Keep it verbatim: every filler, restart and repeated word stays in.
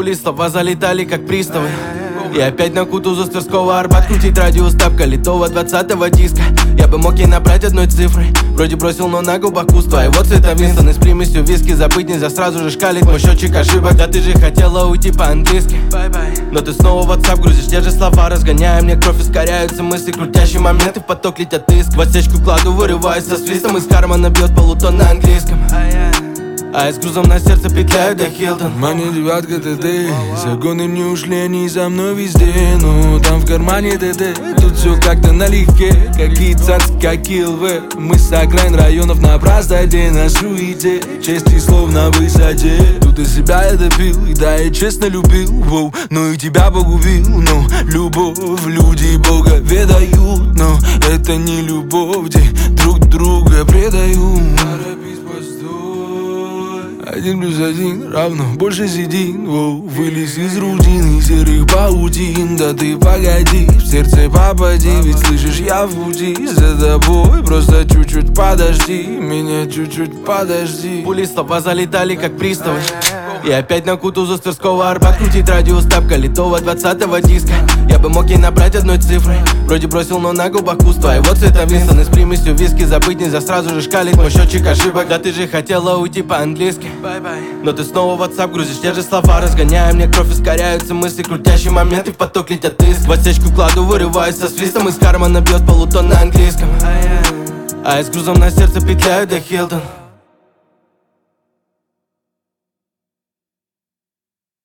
Пули слова залетали как приставы. И опять на Кутузов с Тверского Арбат крутить радиус тапка литого двадцатого диска. Я бы мог ей набрать одной цифрой. Вроде бросил, но на губах пусто. И вот цвета Винстон с примесью виски. Забыть нельзя, сразу же шкалит мой счетчик ошибок. Да ты же хотела уйти по-английски, но ты снова в WhatsApp грузишь те же слова. Разгоняя мне кровь, ускоряются мысли. Крутящие моменты в поток летят иск. В отсечку кладу, вырываюсь со свистом. Из кармана бьет полутон на английском. А я с грузом на сердце петляю до Хилтон. Мани девятка ТТ, загоны не ушли, они за мной везде. Но там в кармане ТТ, тут все как-то налегке. Какие цацки, как ЛВ. Мы с окраин районов на простоте, на суете. Чести слов на высоте. Тут и себя я допил, и да, я честно любил, воу. Но и тебя погубил, но любовь люди Бога ведают. Но это не любовь, где друг друга предают. Один плюс один равно больше седин, воу. Вылез из рутины серых паутин. Да ты погоди, в сердце попади. Ведь слышишь, я в пути за тобой. Просто чуть-чуть подожди, меня чуть-чуть подожди. Пули слова залетали как приставы. И опять на Кутузов с Тверского Арбат крутить радиус тапка литого двадцатого диска. Я бы мог ей набрать одной цифрой. Вроде бросил, но на губах пусто. И вот цвета Винстон с примесью виски. Забыть нельзя, сразу же шкалит мой счетчик ошибок. Да ты же хотела уйти по-английски, но ты снова в WhatsApp грузишь те же слова. Разгоняя мне кровь, ускоряются мысли. Крутящие моменты в поток летят иск. В отсечку кладу, вырываюсь со свистом. Из кармана бьет полутон на английском. А я с грузом на сердце петляю до Хилтон.